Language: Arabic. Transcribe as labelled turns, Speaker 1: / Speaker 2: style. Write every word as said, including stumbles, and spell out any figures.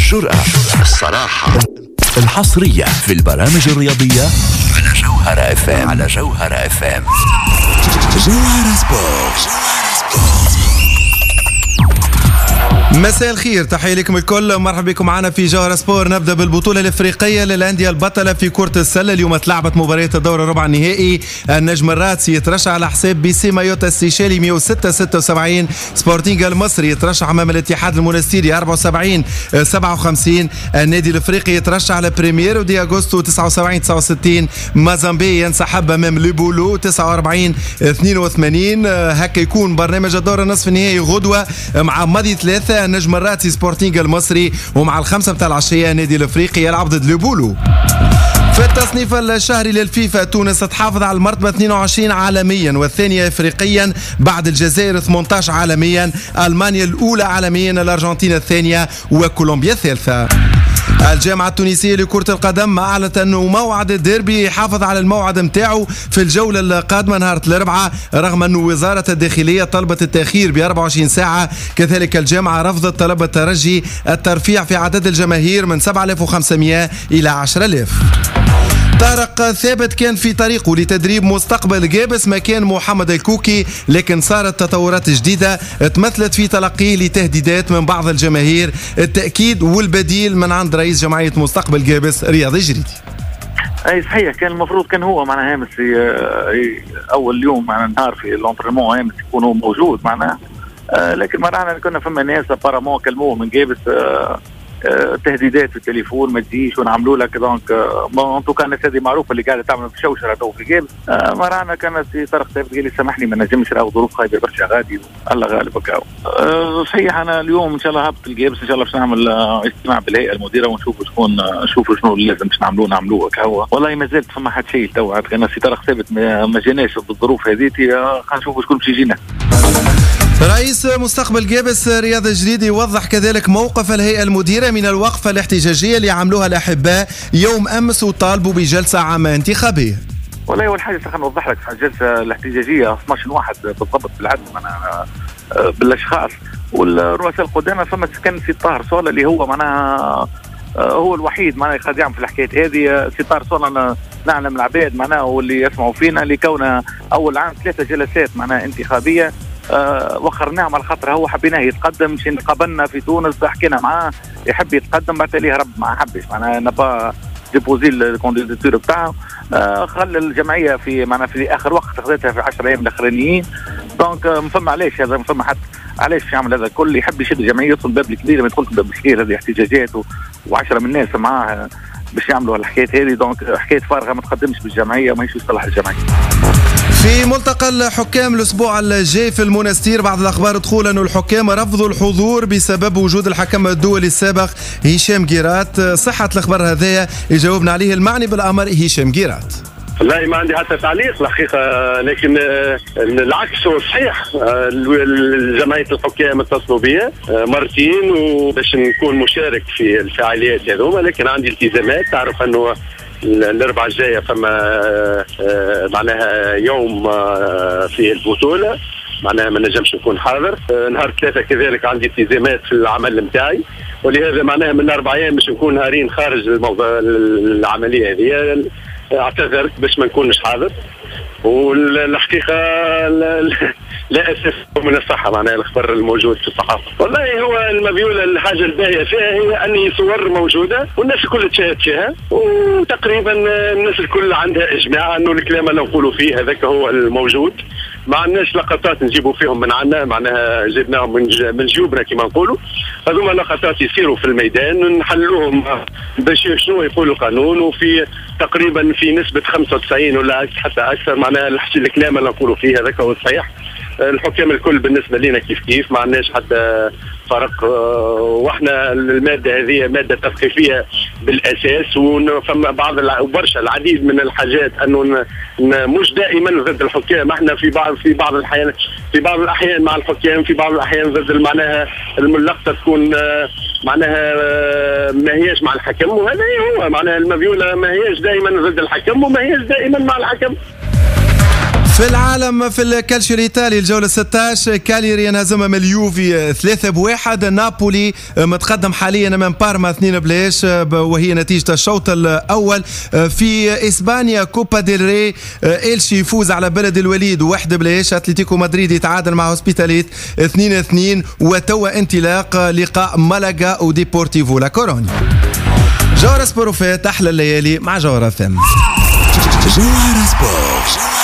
Speaker 1: الجرأة، الصراحة، الحصرية في البرامج الرياضية على جوهرة اف ام. على جوهرة اف ام. جوهرة سبورت.
Speaker 2: مساء الخير، تحية لكم الكل، مرحبا بكم معنا في جوهرة سبور. نبدأ بالبطولة الإفريقية للأندية البطلة في كرة السلة. اليوم تلعبت مباريات الدور الربع النهائي. النجم الراتسي يترشح على حساب بيسي مايوتا السيشالي مئة وستة ستة وسبعين. سبورتينغ المصري يترشح أمام الاتحاد المونستيري أربعة وسبعين سبعة وخمسين. النادي الإفريقي يترشح على بريمير ودي أغسطو تسعة وسبعين تسعة وستين. مازامبي ينسحب أمام ليبولو تسعة وأربعين اثنين وثمانين. هكا يكون برنامج الدور النصف النهائي غدوة مع ماضي ثلاثة النجم الراتسي سبورتينغ المصري، ومع الخمسة متاع العشية النادي الافريقي يلعب ضد ليبولو. في التصنيف الشهري للفيفا تونس تحافظ على المرتبة اثنين وعشرين عالميا والثانية افريقيا بعد الجزائر ثمانية عشر عالميا، المانيا الاولى عالميا، الارجنتين الثانية وكولومبيا الثالثة. الجامعة التونسية لكرة القدم أعلنت أنه موعد الديربي يحافظ على الموعد متاعه في الجولة القادمة نهار الأربعاء، رغم أن وزارة الداخلية طلبت التأخير ب أربعة وعشرين ساعة. كذلك الجامعة رفضت طلب الترجي الترفيع في عدد الجماهير من سبعة آلاف وخمسمائة إلى عشرة آلاف. طارق ثابت كان في طريقه لتدريب مستقبل جابس مكان محمد الكوكي، لكن صارت تطورات جديدة تمثلت في تلقيه لتهديدات من بعض الجماهير. التأكيد والبديل من عند رئيس جمعية مستقبل جابس رياض الجريدي.
Speaker 3: اي صحيح، كان المفروض كان هو معنا هامس في اول يوم معنا النهار في الانترينمون هامس يكون هو موجود معنا، لكن معنا كنا فما ناس بارامون كلموه من جابس تهديدات في التليفون ما تجيش ونعملوا لك. دونك انتو كانت هذه معروفه اللي قاعده تعمل في شوشره تو في جيب. مرانا كانت في طرق ثابت قال لي سامحني ما نجمش، راهو ظروف خايبه برشا غادي الله غالب هكا. أه صحيح انا اليوم ان شاء الله هبط الجيبس ان شاء الله باش نعمل اجتماع بالهيئه المديره ونشوفوا شكون نشوفوا شنو اللي لازم باش نعملوه نعملوه هكا. هو والله ما زالت فما حد شيء تو كان في طرق ثابت ما جيناش بالظروف هذه، خلينا نشوفوا شكون باش يجينا.
Speaker 2: رئيس مستقبل جابس رياض الجريدي يوضح كذلك موقف الهيئة المديرة من الوقفة الاحتجاجية اللي عملوها الأحباء يوم أمس وطالبوا بجلسة عامة انتخابية.
Speaker 3: والله أول حاجة خلينا نوضح لك الجلسة الاحتجاجية اثناشر واحد بالضبط بالعدد أنا بالأشخاص والرؤساء القدامى. فما كان سي طاهر صولة اللي هو معناها هو الوحيد معناها قاعد يعمل في الحكاية هذه. سي طاهر صولة نعلم العباد معناها واللي يسمعوا فينا لكونه أول عام ثلاثة جلسات معناها انتخابية أه وخرناه على خاطر هو حبيناه يتقدم، مش قابلنا في تونس حكينا معاه يحب يتقدم بعد ليه رب ما حبش معناها نبا ديبوزي الكونديداتور بتاعه. أه خلى الجمعيه في معناها في اخر وقت خذتها في عشرة ايام الاخرانيين. دونك مفهم علاش هذا مفهم حتى علاش يعمل هذا الكل، يحب يشد الجمعيه يوصل الباب الكبير ما يدخلش الباب الصغير. هذه احتجاجات وعشرة من الناس معاه باش يعملوا الحكايه هذه. دونك حكايه فارغه ما تقدمش بالجمعيه وما يصلح الجمعيه.
Speaker 2: في ملتقى الحكام الأسبوع الجاي في المونستير بعض الأخبار تقول أن الحكام رفضوا الحضور بسبب وجود الحكم الدولي السابق هشام جيرات. صحة الأخبار هذايا يجاوبنا عليه المعني بالأمر هشام جيرات.
Speaker 4: لا ما عندي حتى تعليق الحقيقة، لكن العكس هو صحيح. جمعية الحكام اتصلوا بي مرتين وباش نكون مشارك في الفعاليات هذوما، لكن عندي التزامات. تعرف أنه الأربعة الجاية فما معناها يوم في البطولة معناها ما نجمش نكون حاضر. نهار ثلاثة كذلك عندي التزامات في العمل متاعي، ولهذا معناها من أربع أيام باش نكون نهارين خارج الموضوع العملية هذه. اعتذرت باش ما نكونش حاضر. والحقيقة لا أسف من الصحة معناها الخبر الموجود في الصحافة. والله هو المبيولة الحاجة الباهية فيها هي أن صور موجودة والناس الكل تشاهد فيها، وتقريبا الناس الكل عندها إجماع أنه الكلام اللي نقولوا فيه هذاك هو الموجود. ما عندناش لقطات نجيبوا فيهم من عنا معناها جبناهم من جيوبنا كما نقولوا. هذوما لقطات يصيروا في الميدان نحلوهم باش شنو يقول القانون، وفي تقريبا في نسبة خمسة وتسعين ولا حتى أكثر معناها الكلام اللي نقولوا فيه هذاك هو الصحيح. الحكام الكل بالنسبة لنا كيف كيف ما عندناش حتى فرق، واحنا المادة هذه مادة تثقيفية بالأساس، وفما بعض وبرشا العديد من الحاجات أنه مش دائما ضد الحكام. احنا في بعض في بعض الأحيان في بعض الأحيان مع الحكام، في بعض الأحيان ضد معناها اللقطة تكون معناها ما هيش مع الحكم، وهذا هو معناها المبيولة ما هيش دائما ضد الحكم وما هيش دائما مع الحكم.
Speaker 2: في العالم في الكالشيو الايطالي الجوله ستة عشر كاليري ينهزم من اليوفي ثلاثة بواحد. نابولي متقدم حاليا من بارما اثنين بلاش وهي نتيجه الشوط الاول. في اسبانيا كوبا ديل ري إلشي يفوز على بلد الوليد واحد بلاش. اتلتيكو مدريد يتعادل مع هوسبيتاليت اثنين اثنين. وتوا انطلاق لقاء مالاغا وديبورتيفو لا كورونيا. جوهر سبور وفات احلى الليالي مع جوهر فم.
Speaker 1: جوهر سبور.